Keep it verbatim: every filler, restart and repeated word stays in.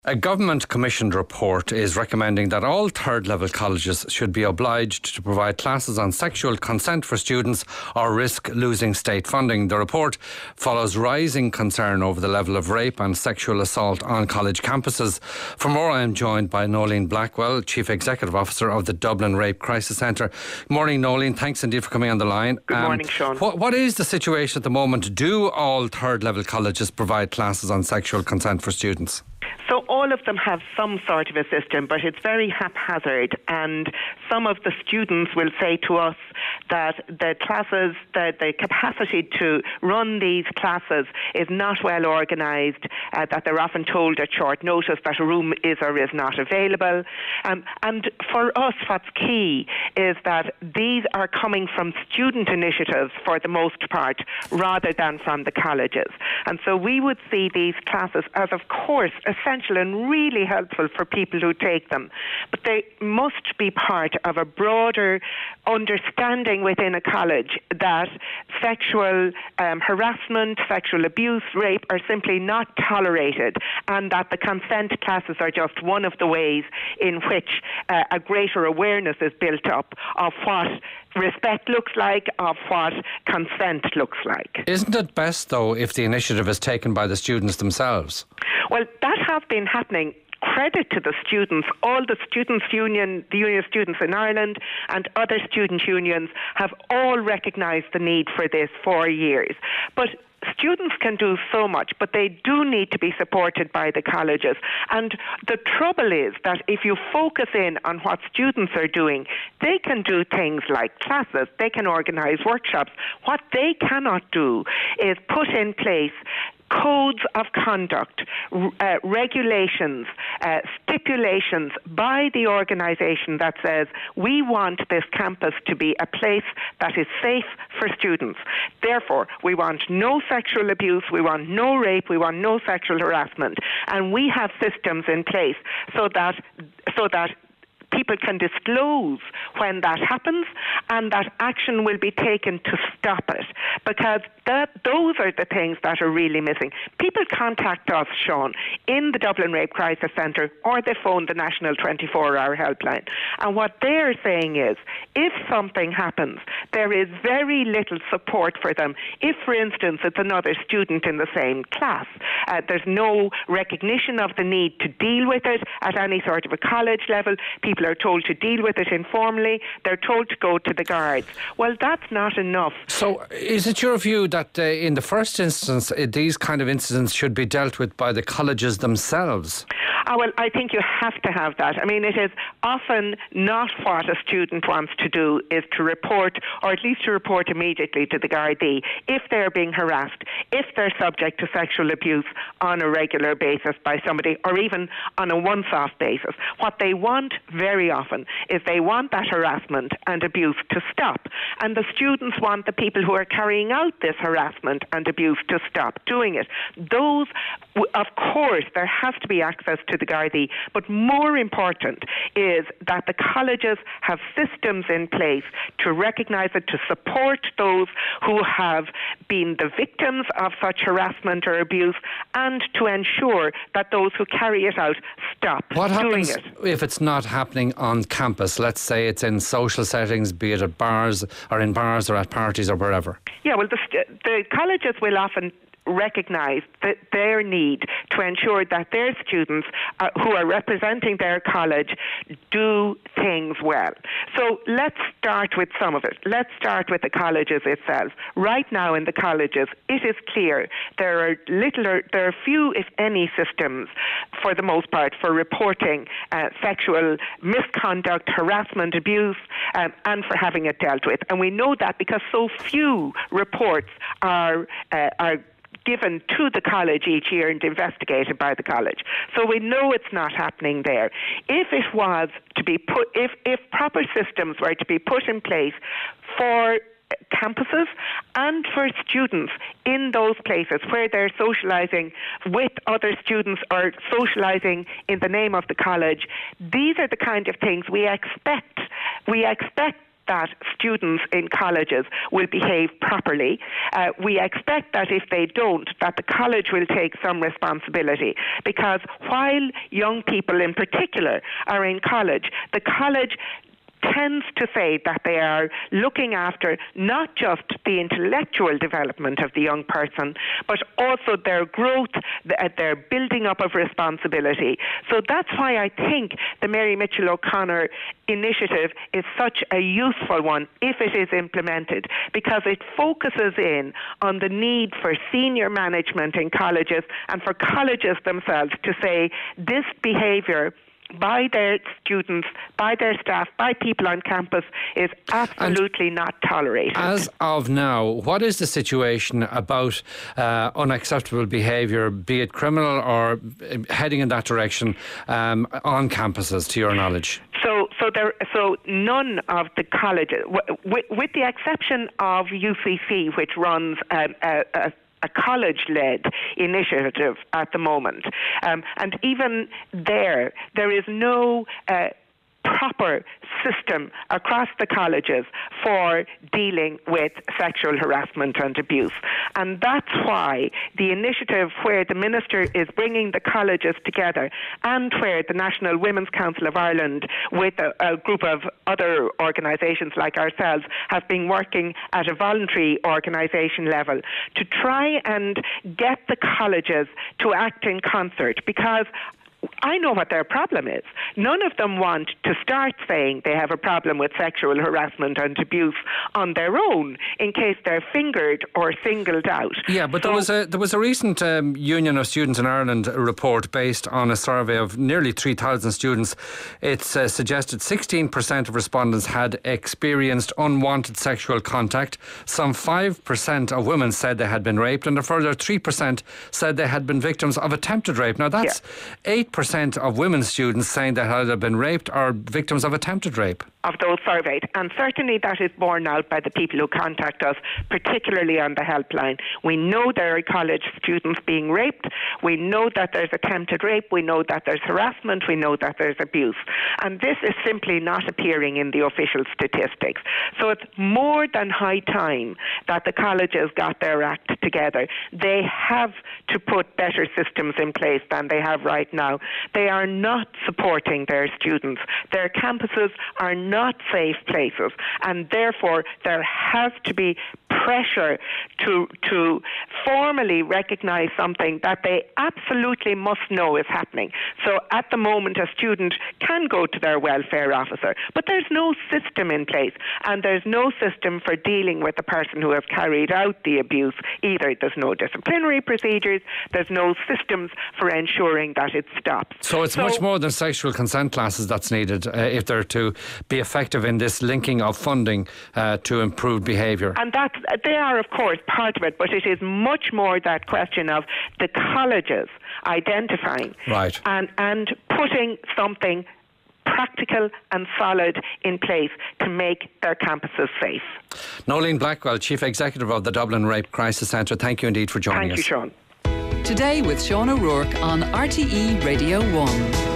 A government-commissioned report is recommending that all third-level colleges should be obliged to provide classes on sexual consent for students or risk losing state funding. The report follows rising concern over the level of rape and sexual assault on college campuses. For more, I am joined by Noeleen Blackwell, Chief Executive Officer of the Dublin Rape Crisis Centre. Morning, Noeleen. Thanks indeed for coming on the line. Good um, morning, Sean. What, what is the situation at the moment? Do all third-level colleges provide classes on sexual consent for students? So all of them have some sort of a system, but it's very haphazard, and some of the students will say to us that the classes, the, the capacity to run these classes is not well organised, uh, that they're often told at short notice that a room is or is not available. Um, and for us, what's key is that these are coming from student initiatives for the most part, rather than from the colleges. And so we would see these classes as, of course, essential and really helpful for people who take them. But they must be part of a broader understanding within a college that sexual um, harassment, sexual abuse, rape are simply not tolerated, and that the consent classes are just one of the ways in which uh, a greater awareness is built up of what respect looks like, of what consent looks like. Isn't it best, though, if the initiative is taken by the students themselves? Well, that has been happening. Credit to the students. All the students' union, the Union of Students in Ireland and other student unions have all recognised the need for this for years. But students can do so much, but they do need to be supported by the colleges. And the trouble is that if you focus in on what students are doing, they can do things like classes, they can organise workshops. What they cannot do is put in place codes of conduct, uh, regulations, uh, stipulations by the organisation that says we want this campus to be a place that is safe for students. Therefore, we want no sexual abuse, we want no rape, we want no sexual harassment. And we have systems in place so that so that people can disclose when that happens, and that action will be taken to stop it, because that, those are the things that are really missing. People contact us, Sean, in the Dublin Rape Crisis Centre, or they phone the National twenty-four hour helpline, and what they're saying is, if something happens, there is very little support for them. If, for instance, it's another student in the same class, uh, there's no recognition of the need to deal with it at any sort of a college level. People are told to deal with it informally. They're told to go to the guards. Well, that's not enough. So is it your view that uh, in the first instance uh, these kind of incidents should be dealt with by the colleges themselves? Oh, well, I think you have to have that. I mean, it is often not what a student wants to do is to report, or at least to report immediately to the Gardaí if they're being harassed, if they're subject to sexual abuse on a regular basis by somebody, or even on a once-off basis. What they want very often is they want that harassment and abuse to stop. And the students want the people who are carrying out this harassment and abuse to stop doing it. Those, of course, there has to be access to the Gardaí, but more important is that the colleges have systems in place to recognise it, to support those who have been the victims of such harassment or abuse, and to ensure that those who carry it out stop what doing happens it. If it's not happening on campus? Let's say it's in social settings, be it at bars or in bars or at parties or wherever. Yeah, well, the, the colleges will often recognise that their need to ensure that their students uh, who are representing their college do things well. So let's start with some of it. Let's start with the colleges itself. Right now in the colleges, it is clear there are little, or, there are few, if any, systems for the most part for reporting uh, sexual misconduct, harassment, abuse, um, and for having it dealt with. And we know that because so few reports are uh, are given to the college each year and investigated by the college. So we know it's not happening there. If it was to be put, if, if proper systems were to be put in place for campuses and for students in those places where they're socialising with other students or socialising in the name of the college, these are the kind of things we expect. We expect that students in colleges will behave properly. Uh, we expect that if they don't, that the college will take some responsibility, because while young people in particular are in college, the college tends to say that they are looking after not just the intellectual development of the young person, but also their growth, their building up of responsibility. So that's why I think the Mary Mitchell O'Connor initiative is such a useful one if it is implemented, because it focuses in on the need for senior management in colleges and for colleges themselves to say this behaviour by their students, by their staff, by people on campus is absolutely and not tolerated. As of now, what is the situation about uh, unacceptable behaviour, be it criminal or heading in that direction, um, on campuses, to your knowledge? So, so there, so none of the colleges, with, with the exception of U C C, which runs um, a, a a college-led initiative at the moment. Um, and even there, there is no uh, proper system across the colleges for dealing with sexual harassment and abuse. And that's why the initiative where the Minister is bringing the colleges together, and where the National Women's Council of Ireland with a, a group of other organisations like ourselves have been working at a voluntary organisation level to try and get the colleges to act in concert, because I know what their problem is. None of them want to start saying they have a problem with sexual harassment and abuse on their own in case they're fingered or singled out. Yeah, but so, there was a there was a recent um, Union of Students in Ireland report based on a survey of nearly three thousand students. It's uh, suggested sixteen percent of respondents had experienced unwanted sexual contact. Some five percent of women said they had been raped, and a further three percent said they had been victims of attempted rape. Now that's yeah. eight percent of women students saying they had been raped or victims of attempted rape. Of those surveyed, and certainly that is borne out by the people who contact us, particularly on the helpline. We know there are college students being raped, we know that there's attempted rape, we know that there's harassment, we know that there's abuse, and this is simply not appearing in the official statistics. So it's more than high time that the colleges got their act together. They have to put better systems in place than they have right now. They are not supporting their students. Their campuses are not safe places, and therefore there has to be pressure to to formally recognise something that they absolutely must know is happening. So at the moment a student can go to their welfare officer, but there's no system in place, and there's no system for dealing with the person who has carried out the abuse either. There's no disciplinary procedures, there's no systems for ensuring that it stops. So it's so, much more than sexual consent classes that's needed uh, if they're to be effective in this linking of funding uh, to improved behaviour. And that they are, of course, part of it, but it is much more that question of the colleges identifying right. and, and putting something practical and solid in place to make their campuses safe. Noeline Blackwell, Chief Executive of the Dublin Rape Crisis Centre, thank you indeed for joining thank us. Thank you, Sean. Today with Sean O'Rourke on R T E Radio one.